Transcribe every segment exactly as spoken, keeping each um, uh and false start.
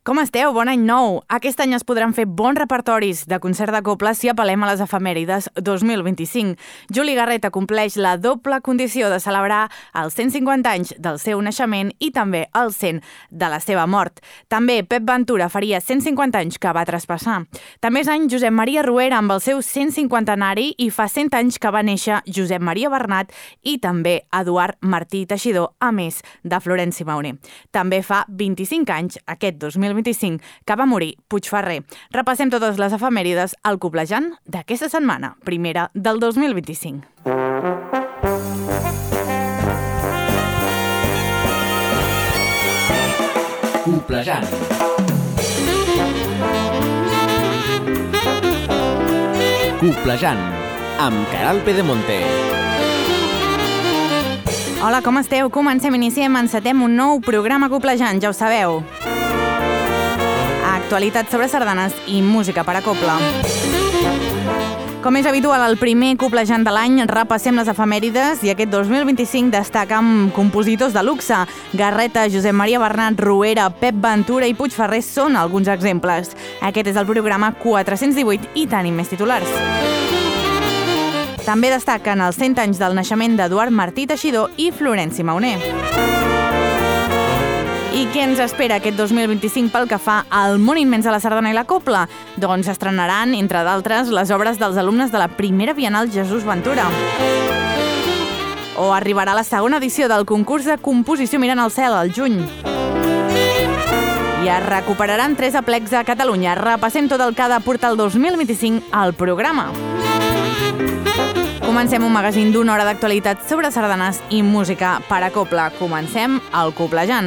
Com esteu? Bon any nou! Aquest any es podran fer bons repertoris de concert de copla si apel·lem a les efemèrides dos mil vint-i-cinc. Juli Garreta compleix la doble condició de celebrar els cent cinquanta anys del seu naixement i també els cent de la seva mort. També Pep Ventura faria cent cinquanta anys que va traspassar. També és any Josep Maria Ruera amb el seu cent cinquantenari i fa cent anys que va néixer Josep Maria Bernat i també Eduard Martí Teixidor, a més de Florenci Mauri. També fa vint-i-cinc anys, aquest dos mil vint-i-cinc, que va morir Puigferrer. Repassem totes les efemèrides al Coplejant d'aquesta setmana, primera del dos mil vint-i-cinc. Coplejant. Coplejant, amb Caral Pedemonte. Hola, com esteu? Comencem, iniciem, encetem un nou programa Coplejant, ja ho sabeu. Actualitat sobre sardanes i música per a copla. Com és habitual, el primer Coplejant de l'any repassem les efemèrides i aquest dos mil vint-i-cinc destaca amb compositors de luxe. Garreta, Josep Maria Bernat, Ruera, Pep Ventura i Puigferrer són alguns exemples. Aquest és el programa quatre-cents divuit i tenim més titulars. També destaquen els cent anys del naixement d'Eduard Martí Teixidor i Florenci Mauri. I què ens espera aquest dos mil vint-i-cinc pel que fa al món immens de la sardana i la copla? Doncs estrenaran, entre d'altres, les obres dels alumnes de la primera Bienal Jesús Ventura. O arribarà la segona edició del concurs de composició Mirant al cel al juny. I es recuperaran tres aplecs a Catalunya. Repassem tot el que ha d'aportar el dos mil vint-i-cinc al programa. Comencem un magazín d'una hora d'actualitat sobre sardanes i música per a copla. Comencem el Coplejant.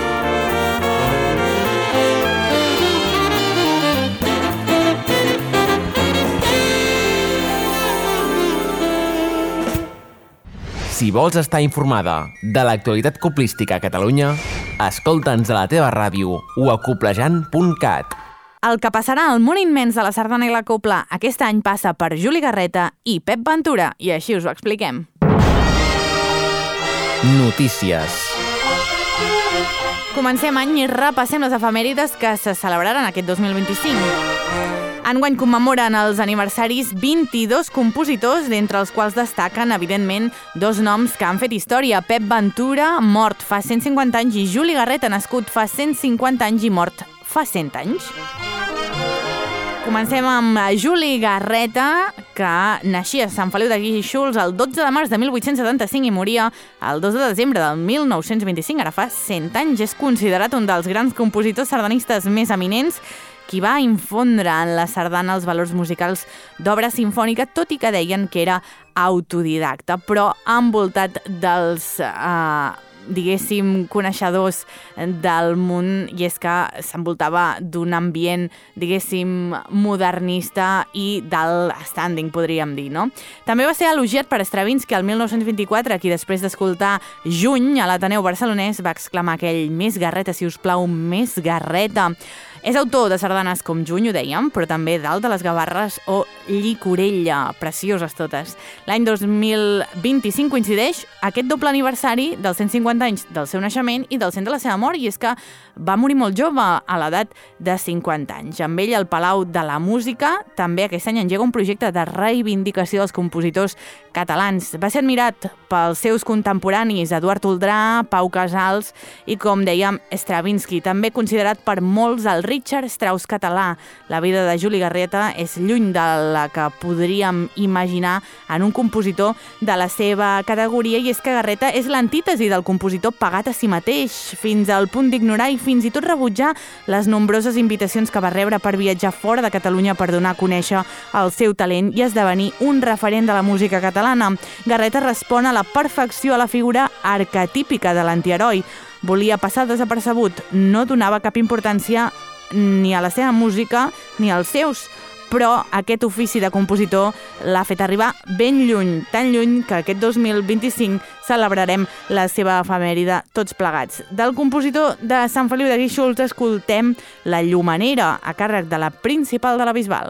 Si vols estar informada de l'actualitat coplística a Catalunya, escolta'ns a la teva ràdio o a coplejant punt cat. El que passarà al món immens de la sardana i la copla aquest any passa per Juli Garreta i Pep Ventura, i així us ho expliquem. Notícies. Comencem any i repassem les efemèrides que se celebraran aquest dos mil vint-i-cinc. Enguany commemoren els aniversaris vint-i-dos compositors, d'entre els quals destaquen, evidentment, dos noms que han fet història. Pep Ventura, mort fa cent cinquanta anys, i Juli Garreta, nascut fa cent cinquanta anys i mort fa cent anys. Comencem amb Juli Garreta, que naixia a Sant Feliu de Guíxols el dotze de març de mil vuit-cents setanta-cinc i moria el dos de desembre del mil nou-cents vint-i-cinc, ara fa cent anys. És considerat un dels grans compositors sardanistes més eminents, qui va infondre en la sardana els valors musicals d'obra sinfònica, tot i que deien que era autodidacta, però envoltat dels, eh, diguéssim, coneixedors del món, i és que s'envoltava d'un ambient, diguéssim, modernista i d'alt standing, podríem dir, no? També va ser elogiat per Stravinsky el mil nou-cents vint-i-quatre, qui després d'escoltar Juny a l'Ateneu barcelonès va exclamar aquell "Més Garreta, si us plau, més Garreta". És autor de sardanes com Juny, ho dèiem, però també Dalt de les Gavarres o Llicorella, precioses totes. L'any dos mil vint-i-cinc coincideix aquest doble aniversari dels cent cinquanta anys del seu naixement i del cent de la seva mort, i és que va morir molt jove, a l'edat de cinquanta anys. Amb ell, el Palau de la Música també aquest any engega un projecte de reivindicació dels compositors catalans. Va ser admirat pels seus contemporanis Eduard Toldrà, Pau Casals i, com dèiem, Stravinsky, també considerat per molts el Richard Strauss català. La vida de Juli Garreta és lluny de la que podríem imaginar en un compositor de la seva categoria, i és que Garreta és l'antítesi del compositor pagat a si mateix, fins al punt d'ignorar i fins i tot rebutjar les nombroses invitacions que va rebre per viatjar fora de Catalunya per donar a conèixer el seu talent i esdevenir un referent de la música catalana. Garreta respon a la perfecció a la figura arquetípica de l'antiheroi. Volia passar desapercebut, no donava cap importància ni a la seva música ni als seus, però aquest ofici de compositor l'ha fet arribar ben lluny, tan lluny que aquest dos mil vint-i-cinc celebrarem la seva efemèride tots plegats. Del compositor de Sant Feliu de Guíxols escoltem La Llumenera, a càrrec de la Principal de la Bisbal.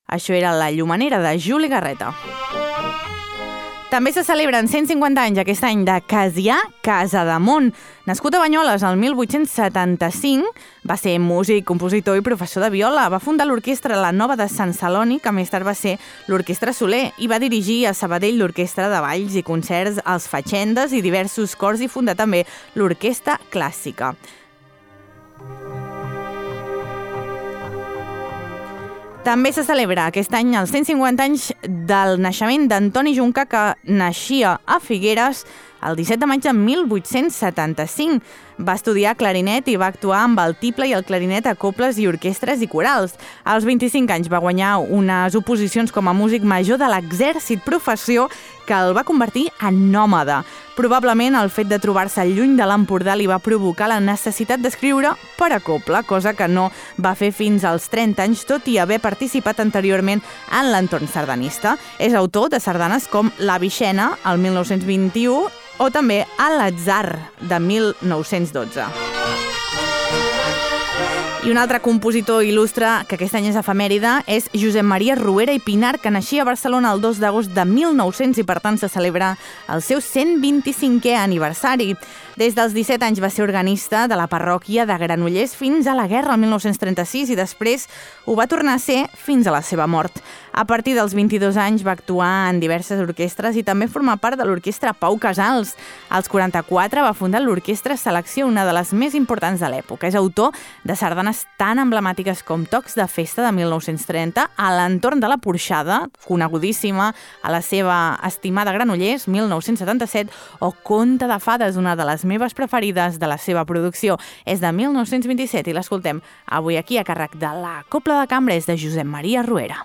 Això era La llumenera, de Juli Garreta. També se celebren cent cinquanta anys aquest any de Cassià Casademont. Nascut a Banyoles el mil vuit-cents setanta-cinc, va ser músic, compositor i professor de viola. Va fundar l'orquestra La Nova de Sant Celoni, que més tard va ser l'Orquestra Soler, i va dirigir a Sabadell l'Orquestra de Balls i Concerts, els Fatxendes i diversos cors, i fundà també l'Orquestra Clàssica. També se celebra aquest any els cent cinquanta anys del naixement d'Antoni Junca, que naixia a Figueres el disset de maig de mil vuit-cents setanta-cinc. Va estudiar clarinet i va actuar amb el tiple i el clarinet a cobles i orquestres i corals. Als vint-i-cinc anys va guanyar unes oposicions com a músic major de l'exèrcit, professió que el va convertir en nòmada. Probablement el fet de trobar-se lluny de l'Empordà li va provocar la necessitat d'escriure per a coble, cosa que no va fer fins als trenta anys, tot i haver participat anteriorment en l'entorn sardanista. És autor de sardanes com La Vixena, el mil nou-cents vint-i-u, o també A l'Atzar, de mil nou-cents dotze. I un altre compositor il·lustre que aquest any és efemèride és Josep Maria Ruera i Pinar, que naixia a Barcelona el dos d'agost de mil nou-cents i per tant se celebra el seu cent vint-i-cinquè aniversari. Des dels disset anys va ser organista de la parròquia de Granollers fins a la guerra, el mil nou-cents trenta-sis, i després ho va tornar a ser fins a la seva mort. A partir dels vint-i-dos anys va actuar en diverses orquestres i també formar part de l'orquestra Pau Casals. Als quaranta-quatre va fundar l'Orquestra Selecció, una de les més importants de l'època. És autor de sardanes tan emblemàtiques com Tocs de Festa, de mil nou-cents trenta, A l'entorn de la Porxada, conegudíssima a la seva estimada Granollers, mil nou-cents setanta-set, o Conte de Fades, una de les meves preferides de la seva producció. És de mil nou-cents vint-i-set i l'escoltem avui aquí a càrrec de la Cobla de Cambra, és de Josep Maria Ruera.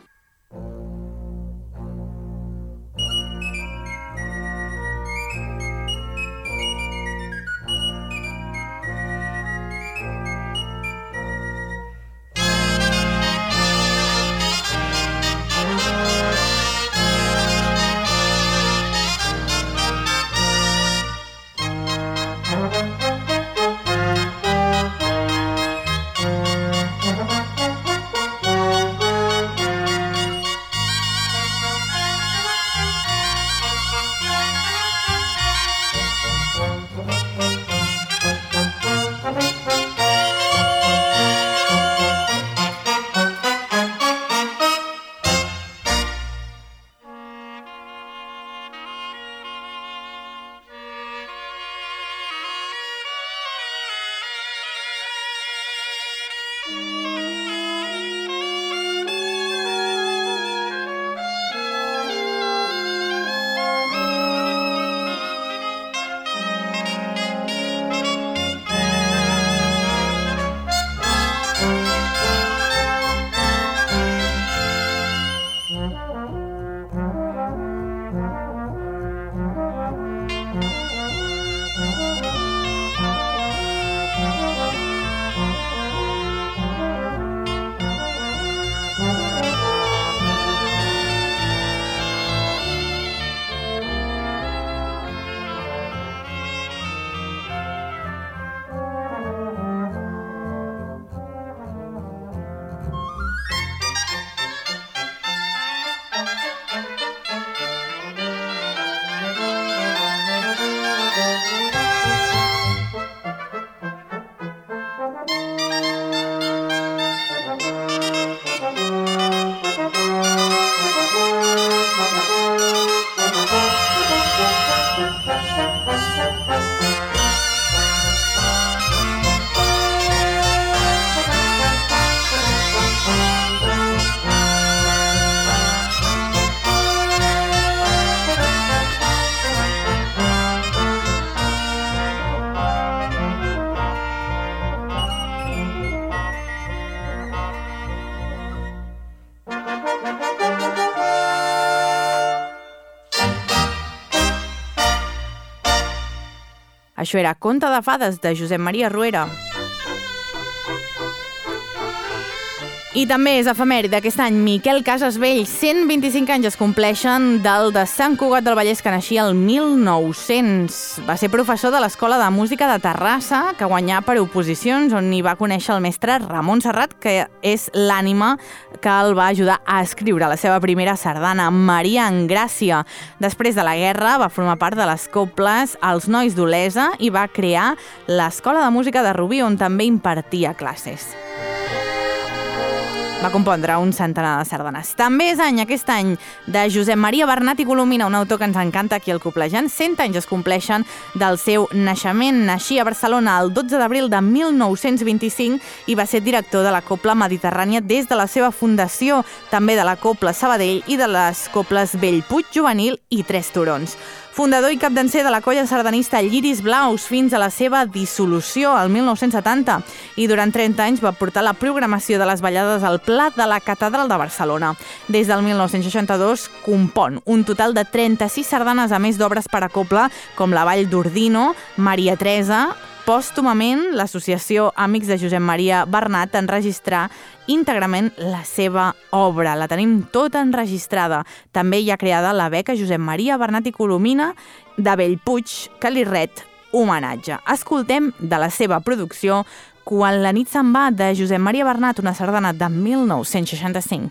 Això era Conte de Fades, de Josep Maria Ruera. I també és efemèride aquest any Miquel Casasvell, cent vint-i-cinc anys es compleixen del de Sant Cugat del Vallès, que naixia el mil nou-cents. Va ser professor de l'Escola de Música de Terrassa, que guanyà per oposicions, on hi va conèixer el mestre Ramon Serrat, que és l'ànima que el va ajudar a escriure la seva primera sardana, Maria en Gràcia. Després de la guerra va formar part de les coples Els Nois d'Olesa i va crear l'Escola de Música de Rubí, on també impartia classes. Va compondre un centenar de sardanes. També és any, aquest any, de Josep Maria Bernat i Colomina, un autor que ens encanta aquí al Coplejant. cent anys es compleixen del seu naixement. Naixia a Barcelona el dotze d'abril de mil nou-cents vint-i-cinc i va ser director de la Copla Mediterrània des de la seva fundació, també de la Copla Sabadell i de les coples Bellpuig Juvenil i Tres Turons. Fundador i capdanser de la colla sardanista Lliris Blaus fins a la seva dissolució el mil nou-cents setanta i durant trenta anys va portar la programació de les ballades al Pla de la Catedral de Barcelona. Des del mil nou-cents seixanta-dos compon un total de trenta-sis sardanes, a més d'obres per a copla com la Vall d'Ordino, Maria Teresa. Pòstumament, l'associació Amics de Josep Maria Bernat enregistrà íntegrament la seva obra. La tenim tota enregistrada. També hi ha creada la beca Josep Maria Bernat i Colomina de Bellpuig, que li ret homenatge. Escoltem de la seva producció Quan la nit se'n va, de Josep Maria Bernat, una sardana de mil nou-cents seixanta-cinc.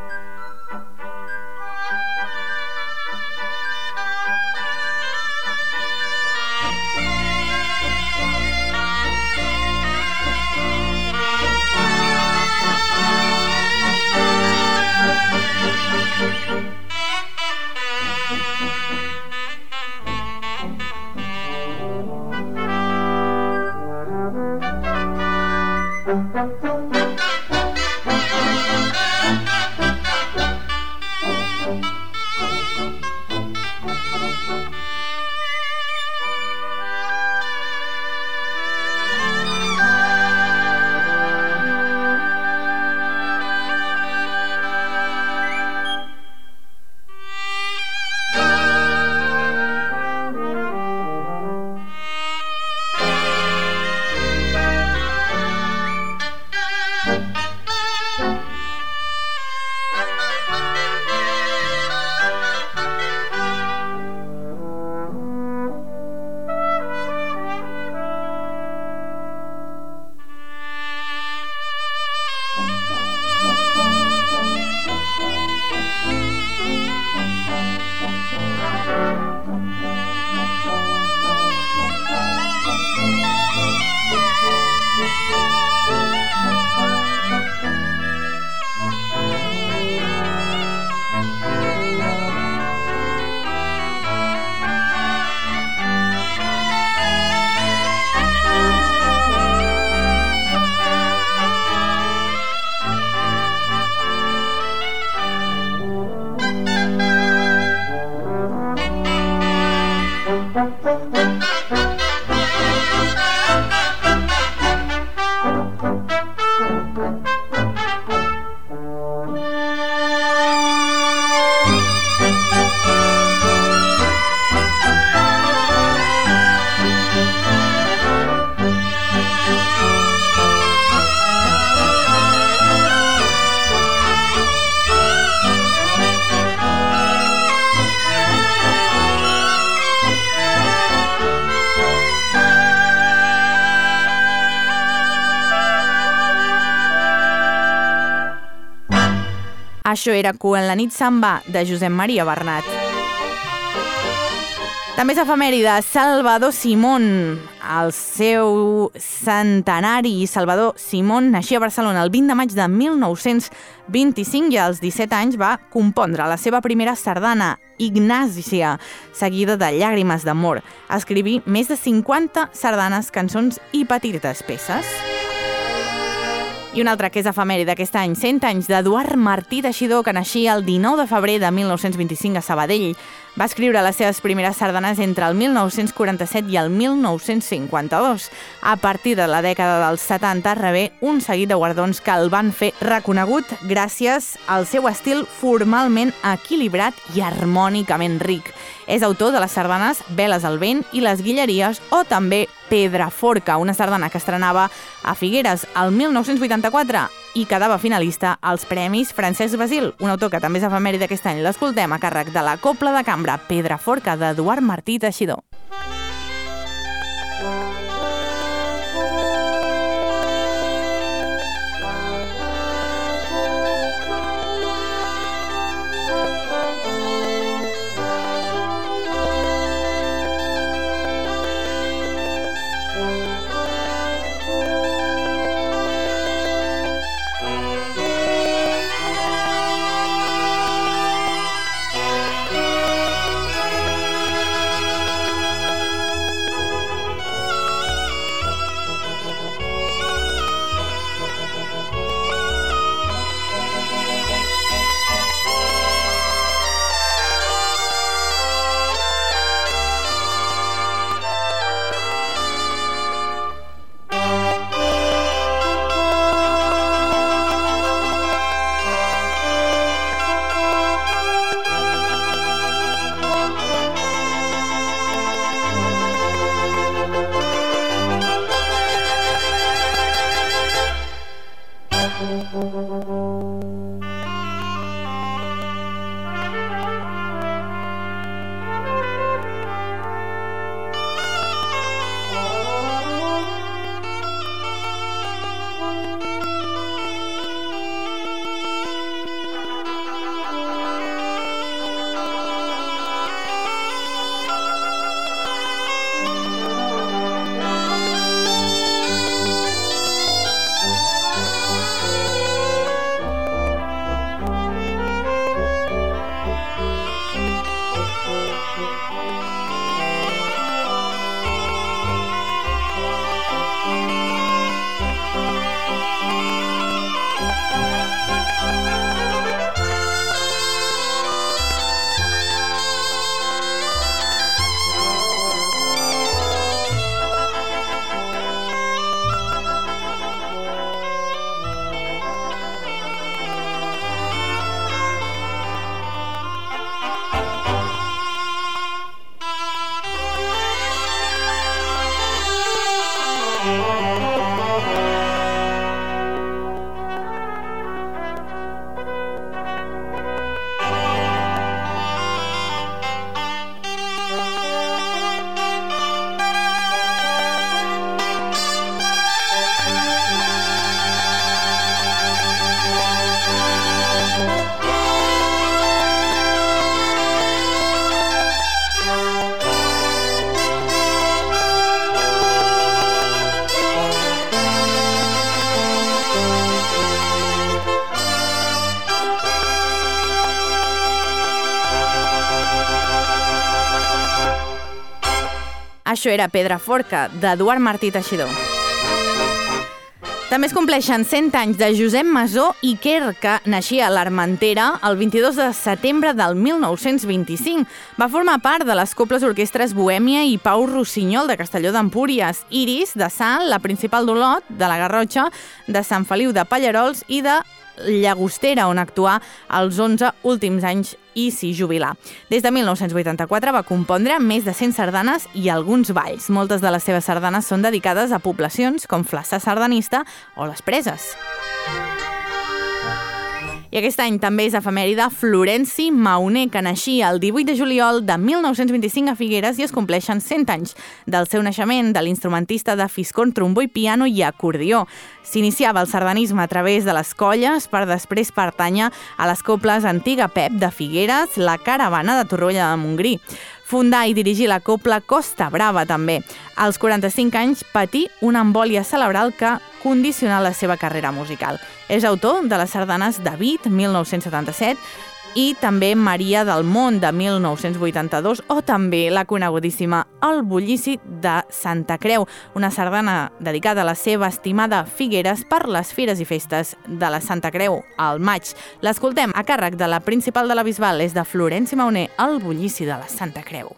Això era Quan la nit se'n va, de Josep Maria Bernat. També és efemèride Salvador Simón, el seu centenari. Salvador Simón naixia a Barcelona el vint de maig de mil nou-cents vint-i-cinc i als disset anys va compondre la seva primera sardana, Ignàcia, seguida de Llàgrimes d'amor. Escriví més de cinquanta sardanes, cançons i petites peces. I una altra que és efemèride aquest any, cent anys d'Eduard Martí Teixidor, que naixia el dinou de febrer de mil nou-cents vint-i-cinc a Sabadell. Va escriure les seves primeres sardanes entre el mil nou-cents quaranta-set i el mil nou-cents cinquanta-dos. A partir de la dècada dels setanta rebé un seguit de guardons que el van fer reconegut gràcies al seu estil formalment equilibrat i harmònicament ric. És autor de les sardanes Veles al vent i Les Guilleries, o també Pedraforca, una sardana que estrenava a Figueres el mil nou-cents vuitanta-quatre i quedava finalista als Premis Francesc Basil, un autor que també és efemèride aquest any. L'escoltem a càrrec de la Copla de Cambra Pedraforca d'Eduard Martí Teixidor. Això era Pedraforca, d'Eduard Martí Teixidor. També es compleixen cent anys de Josep Masó i Quer, que naixia a l'Armentera el vint-i-dos de setembre del mil nou-cents vint-i-cinc. Va formar part de les coples orquestres Bohèmia i Pau Rossinyol de Castelló d'Empúries, Iris de Salt, la Principal d'Olot, de la Garrotxa, de Sant Feliu de Pallarols i de Llagostera, on actuà els onze últims anys i s'hi jubilà. Des de mil nou-cents vuitanta-quatre va compondre més de cent sardanes i alguns balls. Moltes de les seves sardanes són dedicades a poblacions com Flaçà Sardanista o Les Preses. I aquest any també és efemèride Florenci Mauner, que naixia el divuit de juliol de mil nou-cents vint-i-cinc a Figueres, i es compleixen cent anys del seu naixement, de l'instrumentista de fiscorn, trombó i piano i acordió. S'iniciava el sardanisme a través de les colles per després pertànyer a les coples Antiga Pep de Figueres, la Caravana de Torroella de Montgrí. Fundar i dirigir la copla Costa Brava, també. Als quaranta-cinc anys patí una embòlia cerebral que condicionà la seva carrera musical. És autor de les sardanes David, mil nou-cents setanta-set, i també Maria del Món, de mil nou-cents vuitanta-dos, o també la conegudíssima El Bullici de Santa Creu, una sardana dedicada a la seva estimada Figueres per les fires i festes de la Santa Creu al maig. L'escoltem a càrrec de la Principal de la Bisbal, és de Florenci Mauner, El Bullici de la Santa Creu.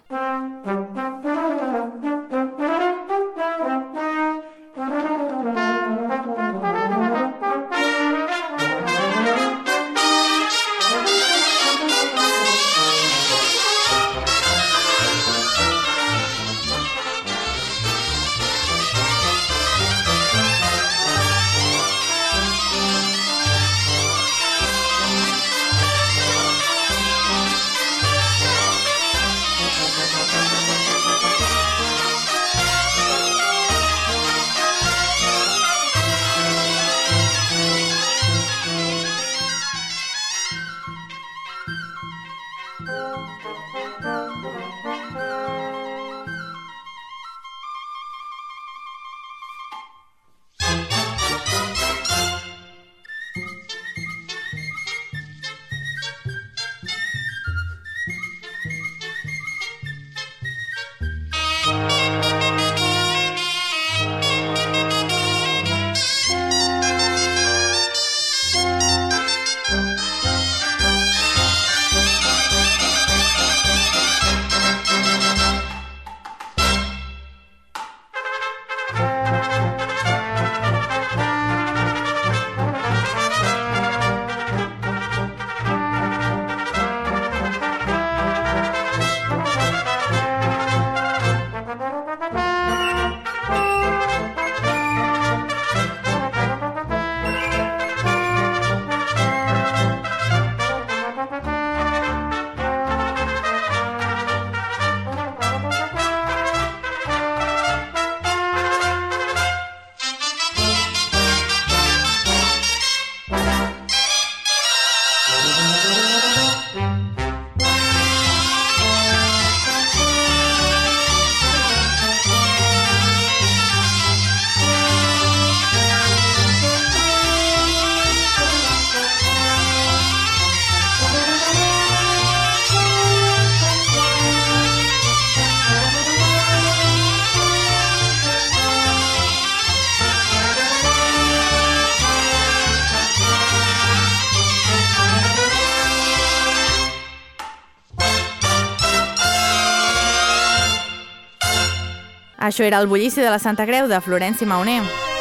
Això era el bullici de la Santa Creu de Florenci Mauner.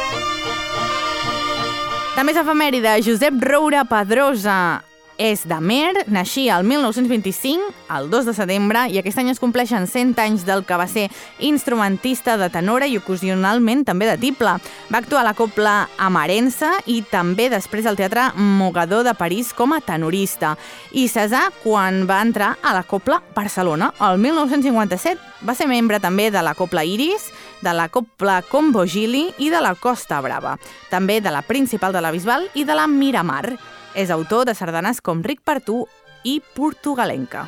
També és efemèride Josep Roura Pedrosa. És d'Amer, naixia el mil nou-cents vint-i-cinc, el dos de setembre, i aquest any es compleixen cent anys del que va ser instrumentista de tenora i ocasionalment també de tible. Va actuar a la Cobla Amarense i també després al Teatre Mogador de París com a tenorista. I cessà quan va entrar a la Cobla Barcelona. El mil nou-cents cinquanta-set va ser membre també de la Cobla Iris, de la Cobla Combogili i de la Costa Brava, també de la Principal de la Bisbal i de la Miramar. És autor de sardanes com Ric per tu i Portugalenca.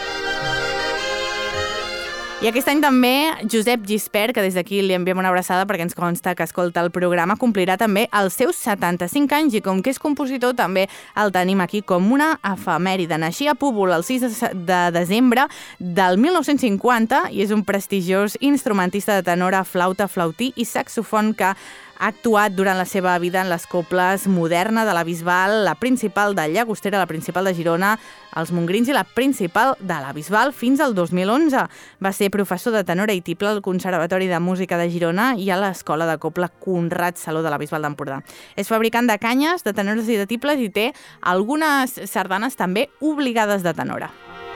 I aquest any també Josep Gispert, que des d'aquí li enviem una abraçada perquè ens consta que escolta el programa, complirà també els seus setanta-cinc anys i com que és compositor també el tenim aquí com una efemèride. Naixia a Púbol el sis de desembre del mil nou-cents cinquanta i és un prestigiós instrumentista de tenora, flauta, flautí i saxofon que ha actuat durant la seva vida en les coples Moderna de la Bisbal, la Principal de Llagostera, la Principal de Girona, els Mongrins i la Principal de la Bisbal fins al dos mil onze. Va ser professor de tenora i tible al Conservatori de Música de Girona i a l'Escola de Copla Conrad Saló de la Bisbal d'Empordà. És fabricant de canyes, de tenores i de tibles i té algunes sardanes també obligades de tenora.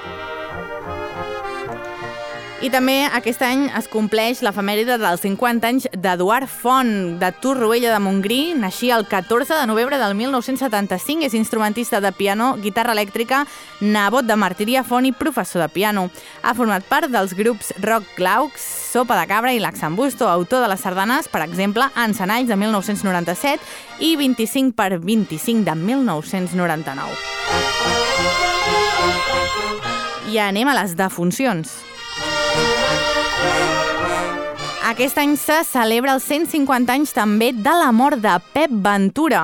I també aquest any es compleix l'efemèride dels cinquanta anys d'Eduard Font, de Torroella de Montgrí. Naixia el catorze de novembre del mil nou-cents setanta-cinc, és instrumentista de piano, guitarra elèctrica, nebot de Martiria Font i professor de piano. Ha format part dels grups Rock Glaucs, Sopa de Cabra i Laxambusto, autor de les sardanes, per exemple, Encenalls de mil nou-cents noranta-set i vint-i-cinc per vint-i-cinc de mil nou-cents noranta-nou. I anem a les defuncions. Aquest any se celebra els cent cinquanta anys també de la mort de Pep Ventura,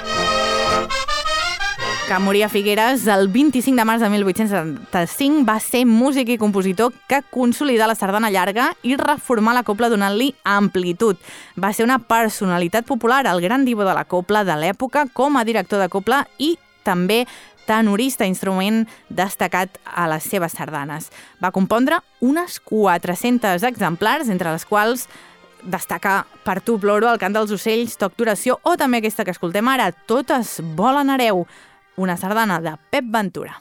que moria a Figueres el vint-i-cinc de març de mil vuit-cents setanta-cinc. Va ser músic i compositor que consolidà la sardana llarga i reformà la copla donant-li amplitud. Va ser una personalitat popular, el gran divo de la copla de l'època, com a director de copla i també tenorista, instrument destacat a les seves sardanes. Va compondre unes quatre-cents exemplars, entre les quals destaca Per tu ploro, El cant dels ocells, Toc d'oració o també aquesta que escoltem ara, Totes volen hereu, una sardana de Pep Ventura.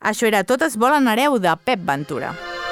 Això era Totes volen hereu, de Pep Ventura.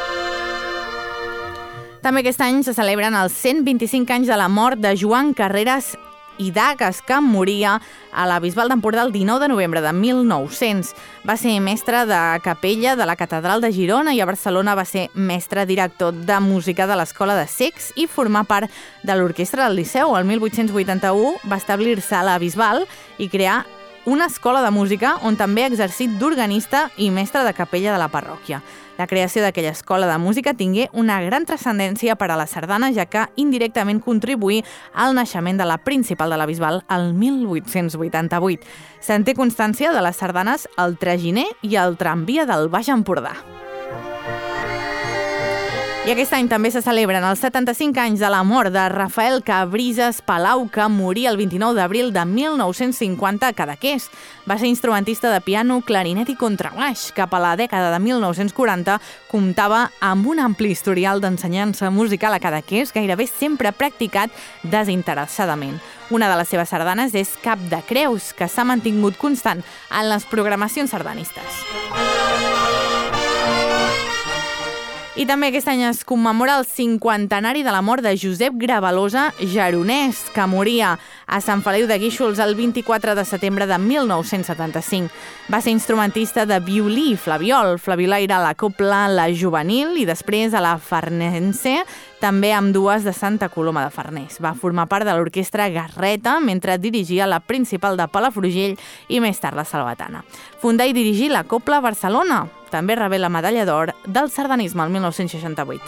També aquest any se celebren els cent vint-i-cinc anys de la mort de Joan Carreras i Dagas, que moria a la Bisbal d'Empordà el dinou de novembre de mil nou-cents. Va ser mestre de capella de la Catedral de Girona i a Barcelona va ser mestre director de música de l'Escola de Cecs i formar part de l'Orquestra del Liceu. El mil vuit-cents vuitanta-u va establir-se a la Bisbal i crear una escola de música on també ha exercit d'organista i mestre de capella de la parròquia. La creació d'aquella escola de música tingué una gran transcendència per a la sardana, ja que indirectament contribuí al naixement de la principal de la Bisbal el mil vuit-cents vuitanta-vuit. Se'n té constància de les sardanes El Traginer i El Tramvia del Baix Empordà. I aquest any també se celebren els setanta-cinc anys de la mort de Rafael Cabrisas Palau, que moria el vint-i-nou d'abril de mil nou-cents cinquanta a Cadaqués. Va ser instrumentista de piano, clarinet i contrabaix. Cap a la dècada de mil nou-cents quaranta comptava amb un ampli historial d'ensenyança musical a Cadaqués, gairebé sempre practicat desinteressadament. Una de les seves sardanes és Cap de Creus, que s'ha mantingut constant en les programacions sardanistes. I també aquest any es commemora el cinquantenari de la mort de Josep Gravalosa Geronès, que moria a Sant Feliu de Guíxols el vint-i-quatre de setembre de mil nou-cents setanta-cinc. Va ser instrumentista de violí i flabiol, flabiolaire a la Copla La Juvenil i després a la Farnense, també amb dues de Santa Coloma de Farners. Va formar part de l'orquestra Garreta mentre dirigia la principal de Palafrugell i més tard la Salvatana. Fundà i dirigí la Copla Barcelona. També rebé la medalla d'or del sardanisme el mil nou-cents seixanta-vuit.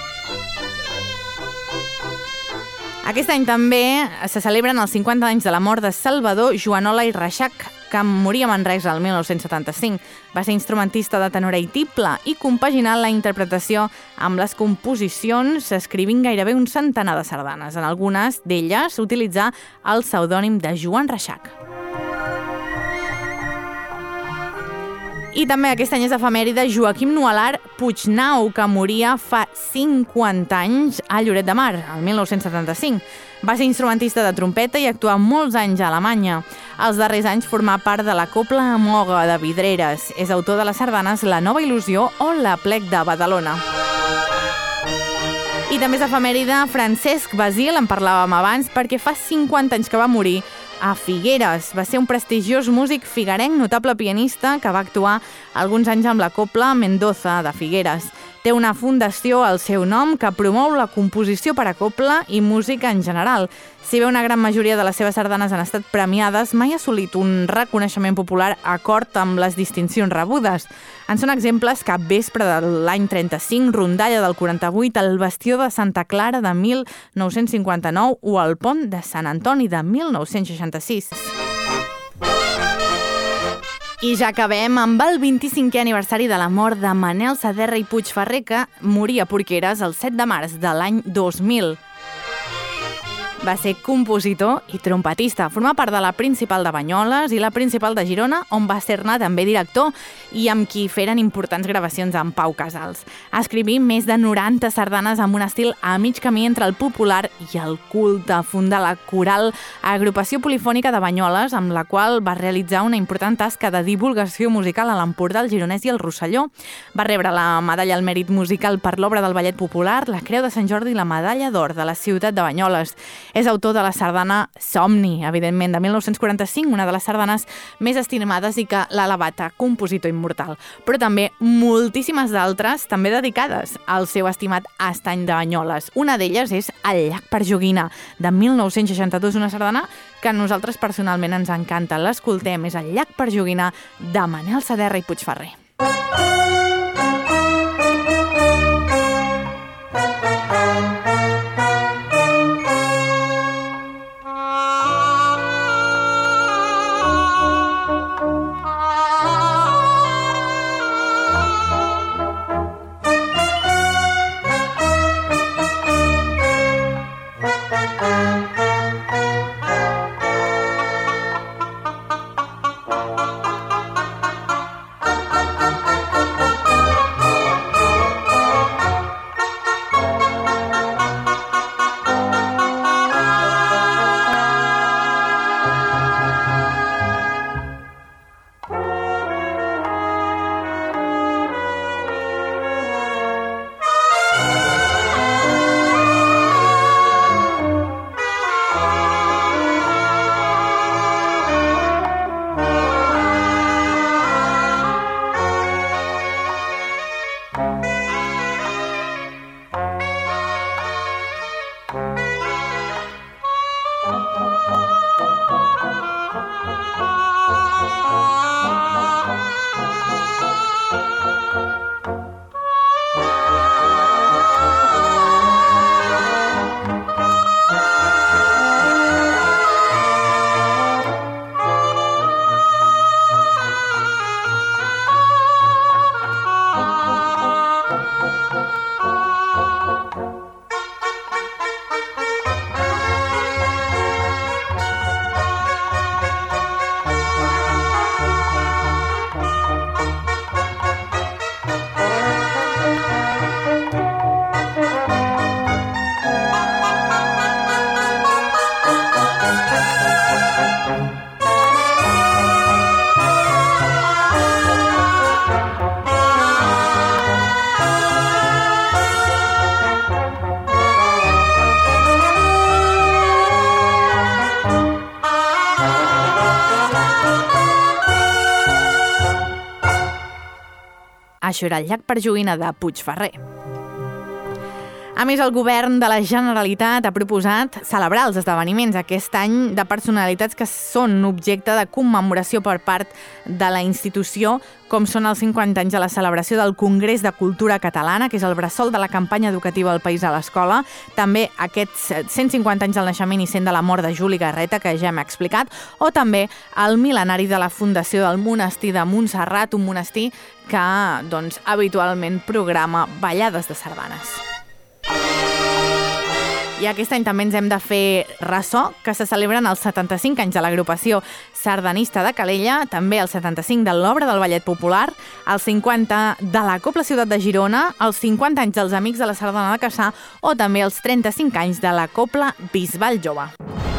Aquest any també se celebren els cinquanta anys de la mort de Salvador Joanola i Reixac, que moria a Manresa el mil nou-cents setanta-cinc. Va ser instrumentista de tenora i tible i compaginà la interpretació amb les composicions, escrivint gairebé un centenar de sardanes. En algunes d'elles utilitzà el pseudònim de Joan Reixac. I també aquest any és efemèride Joaquim Nualar Puignau, que moria fa cinquanta anys a Lloret de Mar, el mil nou-cents setanta-cinc. Va ser instrumentista de trompeta i actuà molts anys a Alemanya. Els darrers anys formà part de la Copla Moga de Vidreres. És autor de les sardanes La Nova Il·lusió o La Plec de Badalona. I també és efemèride Francesc Basil, en parlàvem abans, perquè fa cinquanta anys que va morir a Figueres. Va ser un prestigiós músic figuerenc, notable pianista, que va actuar alguns anys amb la Copla Mendoza de Figueres. Té una fundació al seu nom que promou la composició per a copla i música en general. Si bé una gran majoria de les seves sardanes han estat premiades, mai ha assolit un reconeixement popular acord amb les distincions rebudes. En són exemples Cap vespre de l'any trenta-cinc, Rondalla del quaranta-vuit, El bastió de Santa Clara de mil nou-cents cinquanta-nou o El pont de Sant Antoni de mil nou-cents seixanta-sis. I ja acabem amb el vint-i-cinquè aniversari de la mort de Manel Saderra i Puigferrer, que moria a Porqueres el set de març de l'any dos mil. Va ser compositor i trompetista. Formà part de la Principal de Banyoles i la Principal de Girona, on va ser-ne també director i amb qui feren importants gravacions amb Pau Casals. Escriví més de noranta sardanes amb un estil a mig camí entre el popular i el culte. Fundà la Coral Agrupació Polifònica de Banyoles, amb la qual va realitzar una important tasca de divulgació musical a l'Empordà, el Gironès i el Rosselló. Va rebre la Medalla al Mèrit Musical per l'obra del Ballet Popular, la Creu de Sant Jordi i la Medalla d'Or de la ciutat de Banyoles. És autor de la sardana Somni, evidentment, de mil nou-cents quaranta-cinc, una de les sardanes més estimades i que l'ha elevat a compositor immortal. Però també moltíssimes d'altres, també dedicades al seu estimat Estany de Banyoles. Una d'elles és El llac per joguina, de mil nou-cents seixanta-dos, una sardana que a nosaltres personalment ens encanta. L'escoltem, és El llac per joguina, de Manel Saderra i Puigferrer. Això era el llac per joguina de Puigferrer. A més, el govern de la Generalitat ha proposat celebrar els esdeveniments aquest any de personalitats que són objecte de commemoració per part de la institució, com són els cinquanta anys de la celebració del Congrés de Cultura Catalana, que és el bressol de la campanya educativa del País a l'Escola, també aquests cent cinquanta anys del naixement i cent de la mort de Juli Garreta, que ja hem explicat, o també el mil·lenari de la fundació del monestir de Montserrat, un monestir que doncs, habitualment programa ballades de sardanes. I aquest any també ens hem de fer ressò, que se celebren els setanta-cinc anys de l'agrupació sardanista de Calella, també els setanta-cinc de l'obra del ballet popular, els cinquanta de la Cobla Ciutat de Girona, els cinquanta anys dels Amics de la Sardana de Cassà o també els trenta-cinc anys de la Cobla Bisbal Jove.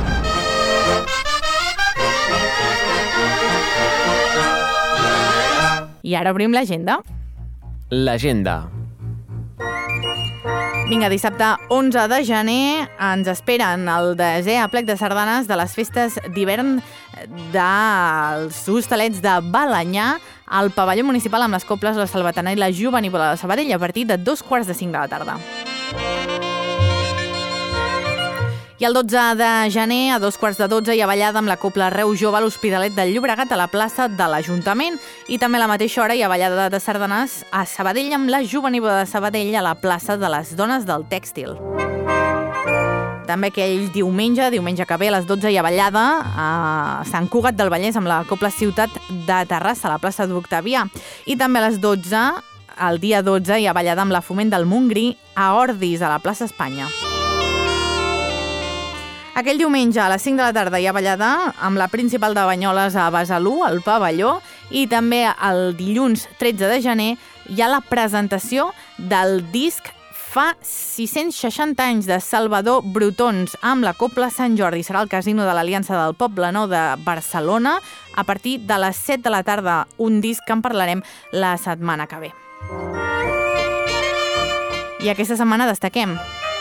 I ara obrim l'agenda. L'agenda. Vinga, dissabte onze de gener ens esperen el desè aplec de sardanes de les festes d'hivern dels Hostalets de Balenyà al pavelló municipal amb les coples La Salvatana i la Jovenívola de Sabadell a partir de dos quarts de cinc de la tarda. I el dotze de gener, a dos quarts de dotze, hi ha ballada amb la Cobla Reu Jove a l'Hospitalet del Llobregat a la plaça de l'Ajuntament. I també a la mateixa hora hi ha ballada de sardanes a Sabadell amb la Jovenívola de Sabadell a la plaça de les Dones del Tèxtil. També aquell diumenge, diumenge que ve, a les dotze, hi ha ballada a Sant Cugat del Vallès amb la Cobla Ciutat de Terrassa a la plaça d'Octavià. I també a les dotze, el dia dotze, hi ha ballada amb la Foment del Montgrí a Ordis, a la plaça Espanya. Aquell diumenge a les cinc de la tarda hi ha ballada amb la Principal de Banyoles a Besalú, al pavelló, i també el dilluns tretze de gener hi ha la presentació del disc Fa sis-cents seixanta anys de Salvador Brutons amb la Cobla Sant Jordi. Serà al Casino de l'Aliança del Poblenou de Barcelona a partir de les set de la tarda, un disc que en parlarem la setmana que ve. I aquesta setmana destaquem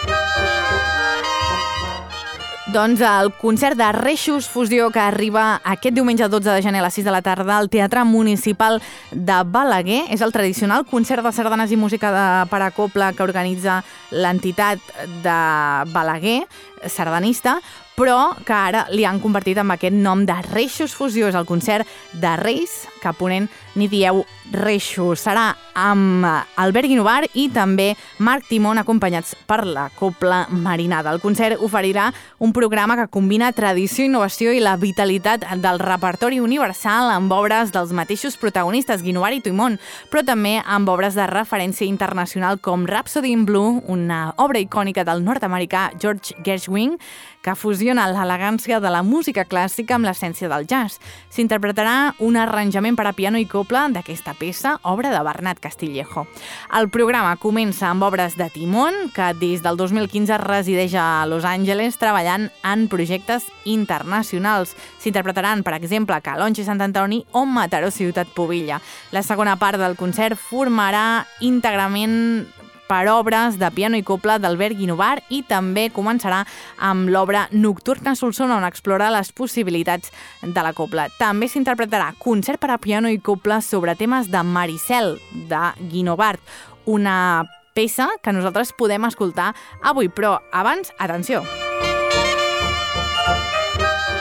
doncs el concert de Reixos Fusió que arriba aquest diumenge dotze de gener a les sis de la tarda al Teatre Municipal de Balaguer. És el tradicional concert de sardanes i música de, per a cobla que organitza l'entitat de Balaguer, sardanista, però que ara li han convertit en aquest nom de Reixos Fusió. És el concert de Reis, que a Ponent n'hi dieu Reixos. Serà amb Albert Guinovar i també Marc Timón, acompanyats per la Cobla Marinada. El concert oferirà un programa que combina tradició, innovació i la vitalitat del repertori universal amb obres dels mateixos protagonistes, Guinovar i Timón, però també amb obres de referència internacional com Rhapsody in Blue, una obra icònica del nord-americà George Gershwin, que fusiona l'elegància de la música clàssica amb l'essència del jazz. S'interpretarà un arranjament per a piano i cobla d'aquesta peça, obra de Bernat Castillejo. El programa comença amb obres de Timón, que des del dos mil quinze resideix a Los Angeles treballant en projectes internacionals. S'interpretaran, per exemple, Calonge Sant Antoni o Mataró Ciutat Pubilla. La segona part del concert formarà íntegrament per obres de piano i cobla d'Albert Guinovar i també començarà amb l'obra Nocturna Solsona, on explora les possibilitats de la cobla. També s'interpretarà concert per a piano i cobla sobre temes de Maricel, de Guinovart, una peça que nosaltres podem escoltar avui, però abans, atenció!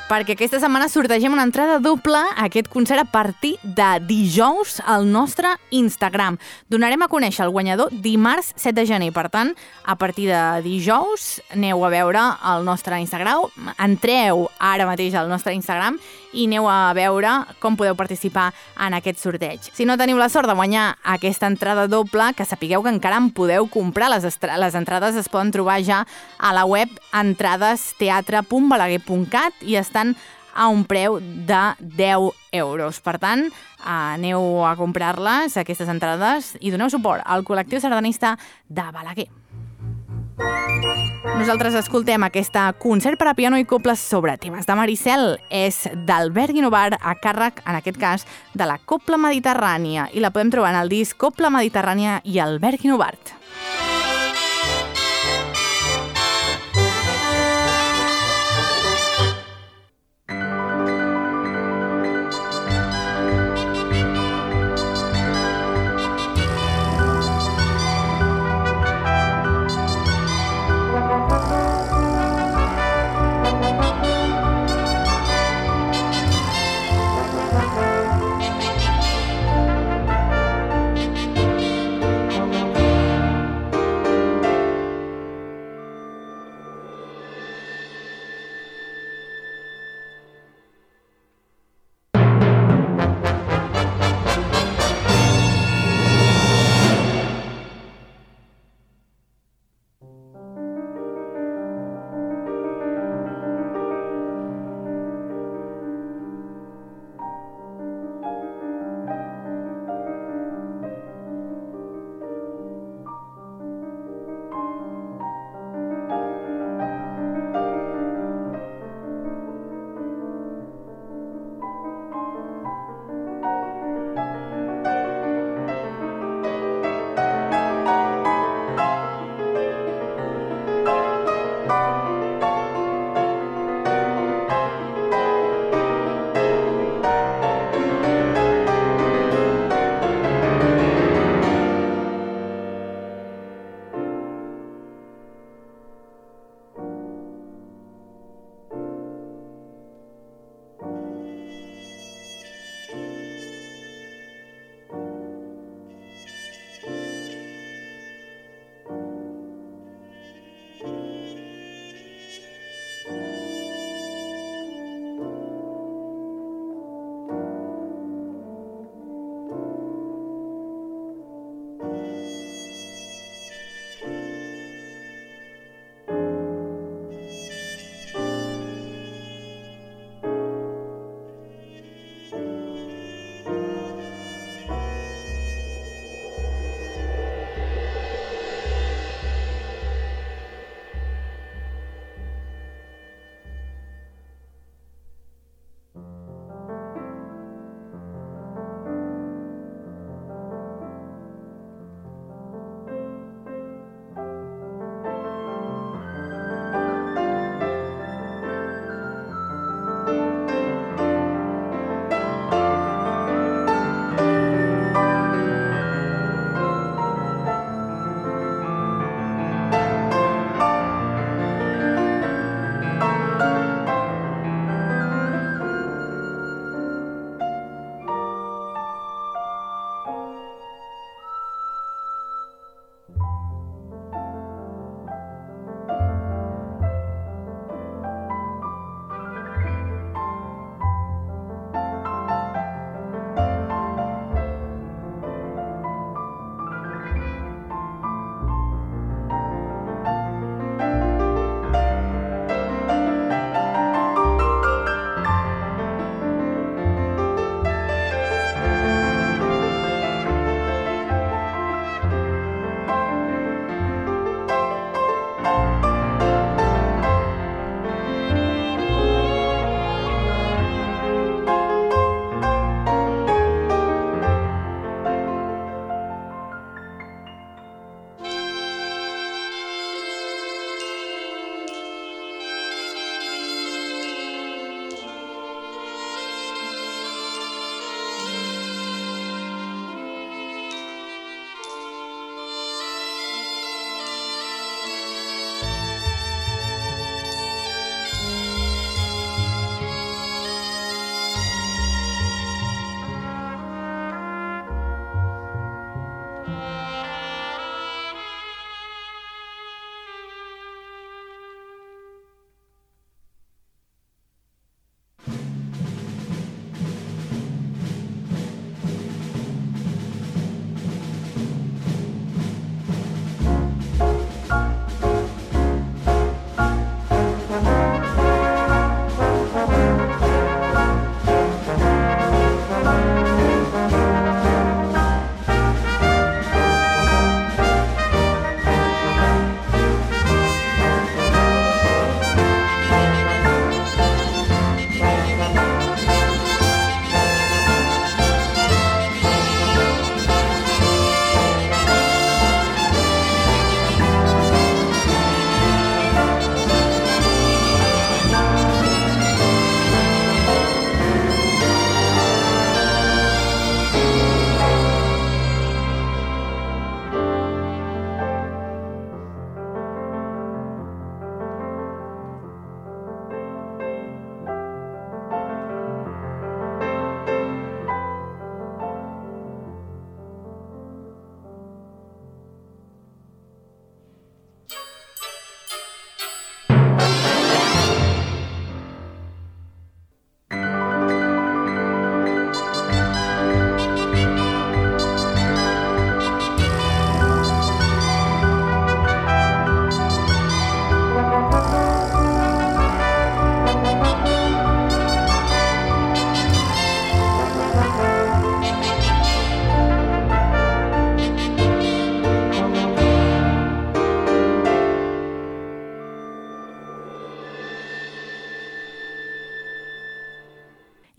perquè aquesta setmana sortegem una entrada doble a aquest concert a partir de dijous al nostre Instagram. Donarem a conèixer el guanyador dimarts set de gener. Per tant, a partir de dijous aneu a veure el nostre Instagram. Entreu ara mateix al nostre Instagram i aneu a veure com podeu participar en aquest sorteig. Si no teniu la sort de guanyar aquesta entrada doble, que sapigueu que encara en podeu comprar. Les, les entrades es poden trobar ja a la web entrades teatre punt balaguer punt cat i estan a un preu de deu euros. Per tant, aneu a comprar-les, aquestes entrades, i doneu suport al col·lectiu sardanista de Balaguer. Nosaltres escoltem aquesta concert per a piano i coples sobre temes de Maricel. És d'Albert Guinovar, a càrrec, en aquest cas, de la Copla Mediterrània, i la podem trobar en el disc Copla Mediterrània i Albert Guinovar.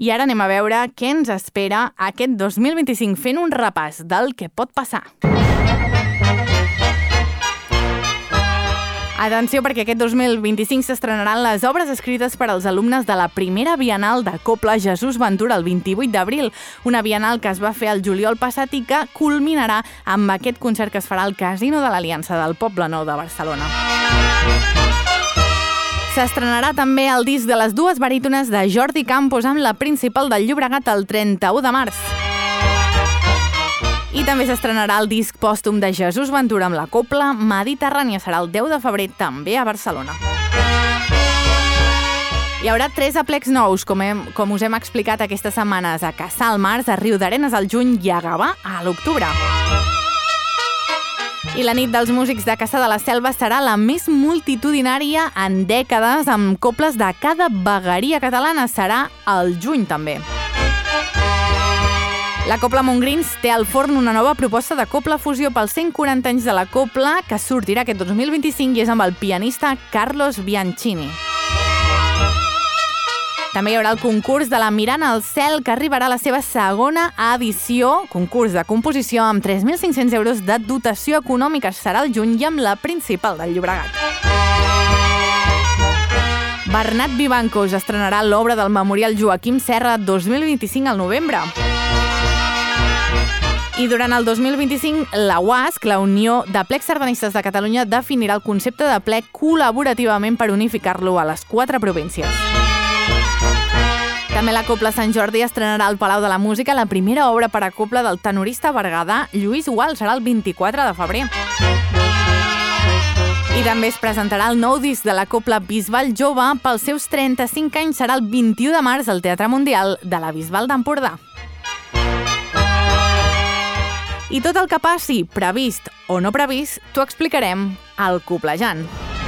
I ara anem a veure què ens espera aquest dos mil vint-i-cinc fent un repàs del que pot passar. Atenció, perquè aquest dos mil vint-i-cinc s'estrenaran les obres escrites per als alumnes de la primera Bienal de Copla Jesús Ventura el vint-i-vuit d'abril, una Bienal que es va fer el juliol passat i que culminarà amb aquest concert que es farà al Casino de l'Aliança del Poble Nou de Barcelona. S'estrenarà també el disc de les dues barítones de Jordi Campos amb la Principal del Llobregat el trenta-u de març. I també s'estrenarà el disc pòstum de Jesús Ventura amb la Copla Mediterrània. Serà el deu de febrer, també a Barcelona. Hi haurà tres aplecs nous, com, hem, com us hem explicat aquestes setmanes, a Cassà al març, a Riudarenes al juny i a Gavà a l'octubre. I la nit dels músics de Cassà de la Selva serà la més multitudinària en dècades, amb coples de cada vegueria catalana. Serà al juny, també. La Copla Montgrins té al forn una nova proposta de Copla Fusió pels cent quaranta anys de la Copla, que sortirà aquest dos mil vint-i-cinc i és amb el pianista Carlos Bianchini. També hi haurà el concurs de la Mirant al Cel, que arribarà a la seva segona edició, concurs de composició amb tres mil cinc-cents euros de dotació econòmica. Serà al juny i amb la Principal del Llobregat. Bernat Vivancos estrenarà l'obra del Memorial Joaquim Serra dos mil vint-i-cinc al novembre. I durant el dos mil vint-i-cinc, la U A S C, la Unió de Plecs Sardanistes de Catalunya, definirà el concepte de plec col·laborativament per unificar-lo a les quatre províncies. També la Copla Sant Jordi estrenarà al Palau de la Música la primera obra per a copla del tenorista berguedà Lluís Gual. Serà el vint-i-quatre de febrer. I també es presentarà el nou disc de la Copla Bisbal Jove pels seus trenta-cinc anys. Serà el vint-i-u de març al Teatre Mundial de la Bisbal d'Empordà. I tot el que passi, previst o no previst, t'ho explicarem al Coplejant.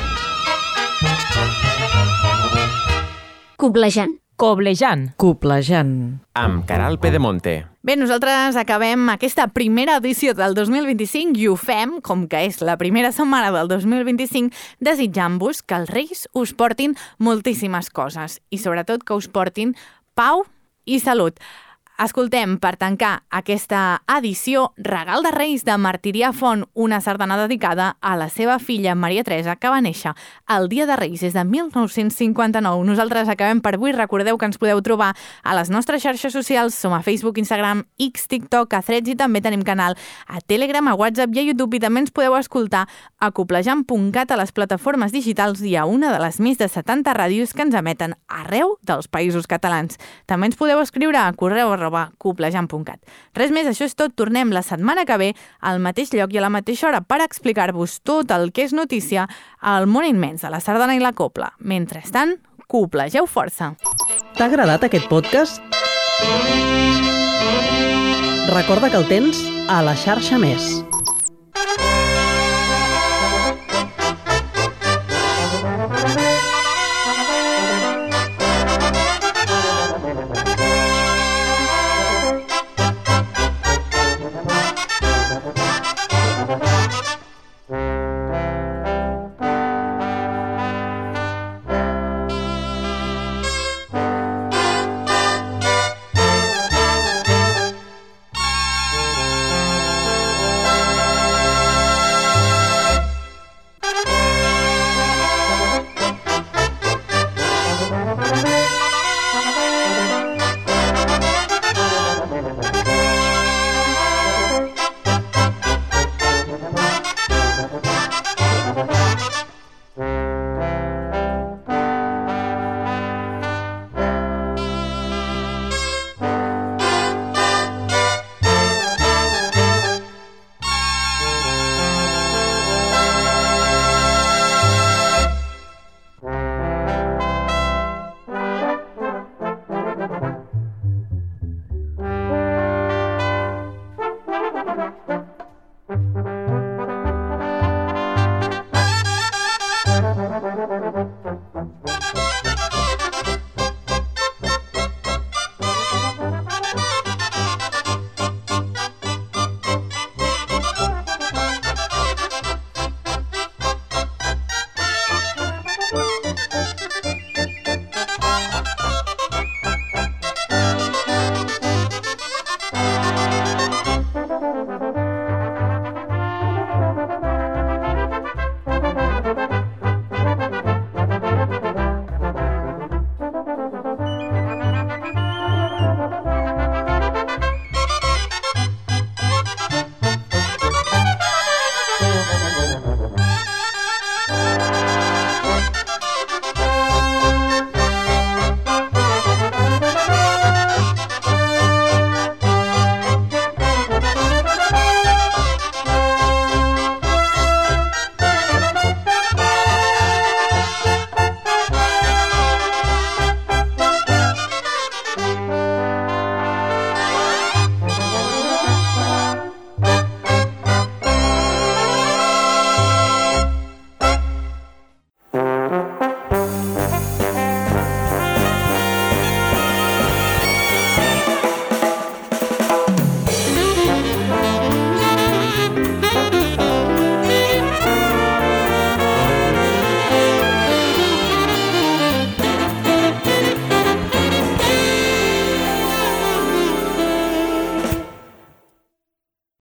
Coplejant. Coblejant. Coplejant. Amb Caral Pedemonte. Bé, nosaltres acabem aquesta primera edició del dos mil vint-i-cinc i ho fem, com que és la primera setmana del dos mil vint-i-cinc, desitjant-vos que els Reis us portin moltíssimes coses i sobretot que us portin pau i salut. Escoltem, per tancar aquesta edició, Regal de Reis de Martirià Font, una sardana dedicada a la seva filla Maria Teresa, que va néixer el dia de Reis des de mil nou-cents cinquanta-nou. Nosaltres acabem per avui. Recordeu que ens podeu trobar a les nostres xarxes socials. Som a Facebook, Instagram, X, TikTok, a Threads i també tenim canal a Telegram, a WhatsApp i a YouTube. I també ens podeu escoltar a coplejant punt cat a les plataformes digitals i a una de les més de setanta ràdios que ens emeten arreu dels països catalans. També ens podeu escriure a correu arroba coplejant punt cat. Res més, això és tot. Tornem la setmana que ve al mateix lloc i a la mateixa hora per explicar-vos tot el que és notícia al món immens de la sardana i la copla. Mentrestant, coplegeu força. T'ha agradat aquest podcast? Recorda que el tens a la xarxa Més.